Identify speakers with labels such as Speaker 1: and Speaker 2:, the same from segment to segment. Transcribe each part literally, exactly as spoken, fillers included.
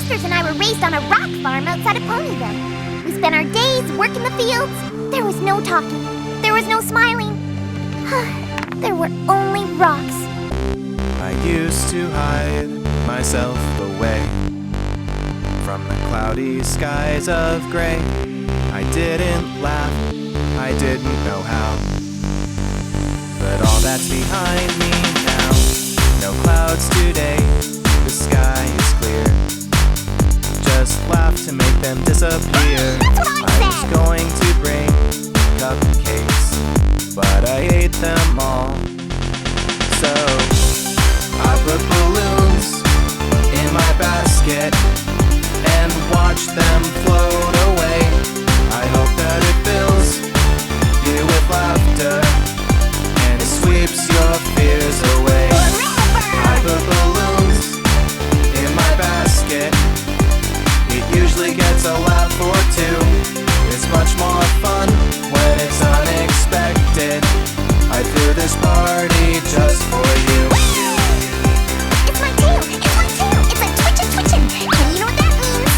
Speaker 1: sisters and I were raised on a rock farm outside of Ponyville. We spent our days working the fields. There was no talking. There was no smiling. There were only rocks.
Speaker 2: I used to hide myself away from the cloudy skies of gray. I didn't laugh, I didn't know how. But all that's behind me now. No clouds today, the sky is clear. Just laugh to make them disappear.
Speaker 1: That's what I,
Speaker 2: I was going to bring cupcakes, but I ate them all. So I put balloons in my basket and watch them float away. I hope that it fills you with laughter and it sweeps your fears away. I put balloons in my basket. It usually gets a laugh or two. It's much more fun when it's unexpected. I threw this party just for you.
Speaker 1: It's my tail! It's my tail! It's like twitchin' twitchin'! And you know what that means?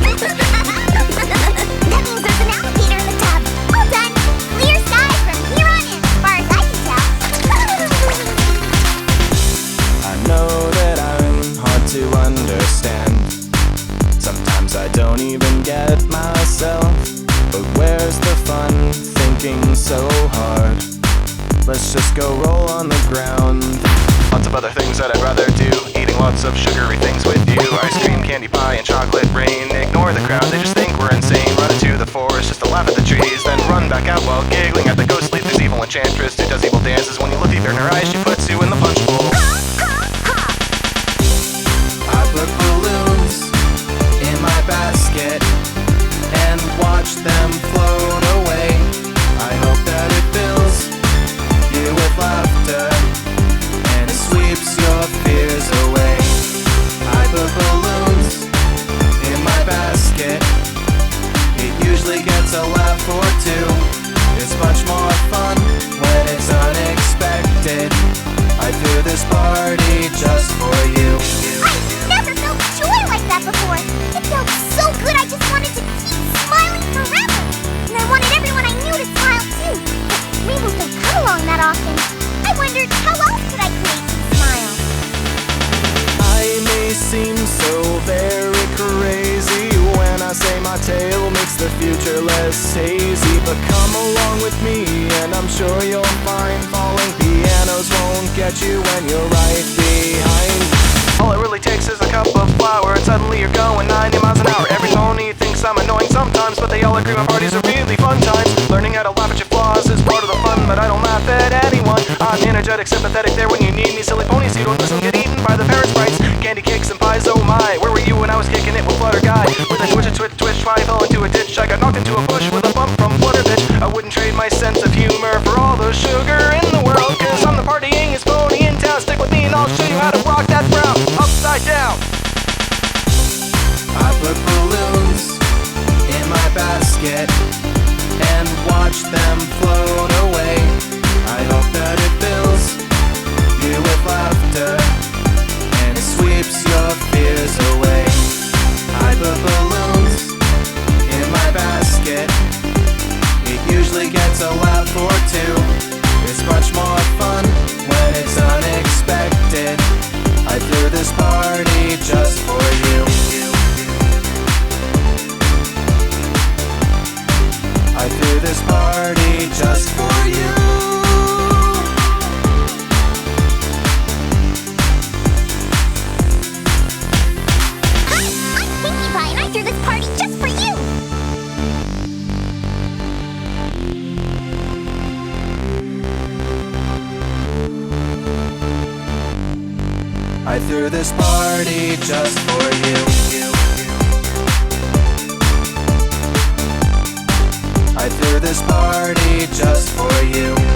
Speaker 1: That means there's an alligator in the tub. All done! Clear sky from here on in, as far as I can tell.
Speaker 2: I know that I'm hard to understand. Sometimes I don't even get myself. But where's the fun thinking so hard? Let's just go roll on the ground. Lots of other things that I'd rather do. Eating lots of sugary things with you. Ice cream, candy pie, and chocolate rain. Ignore the crowd, they just think we're insane. Run into the forest just to laugh at the trees. Then run back out while giggling at the ghostly. This evil enchantress who does evil dances. When you look deep in her eyes, she puts you in the punch bowl. I put balloons in my basket and watch them float away. I hope that it fills you with laughter and it sweeps your fears away. I put balloons in my basket. It usually gets a laugh or two. It's much more fun when it's unexpected. I threw this party just for you.
Speaker 1: I've never felt joy like that before. It felt so good I just wanted to keep smiling forever. And I wanted everyone I knew to smile too. But Rainbow don't come along that often. I wondered how else could I create some smiles?
Speaker 2: I may seem so very crazy when I say my tale makes the future less hazy. But come along with me and I'm sure you'll find falling pianos won't get you when you're right behind. All it really takes is a cup of flour and suddenly you're going ninety miles an hour. Every pony thinks I'm annoying sometimes, but they all agree my parties are really fun times. Learning how to laugh at your flaws is part of the fun, but I don't laugh at anyone. I'm energetic, sympathetic there when you need me. Silly ponies, you don't listen, get eaten by the parent sprites. Candy cakes and pies, oh my. Where were you when I was kicking it with Flutter Guy? With a twitch, a twitch, twitch, try fell into a ditch. I got knocked into a bush with a bump from Flutter Bitch. I wouldn't trade my sense of humor for all the sugar in the world, cause I'm the partyingest pony in town. Stick with me and I'll show you how to rock that brown upside down. I put balloons in my basket and watch them float away. I hope that it fills you with laughter and it sweeps your fears away. I put balloons in my basket. It usually gets a laugh or two. It's much more fun when it's unexpected. I threw this party just for you. I threw this party just for you.
Speaker 1: Hi, I'm Pinkie Pie and I threw this party just for you.
Speaker 2: I threw this party just for you. I threw this party just for you.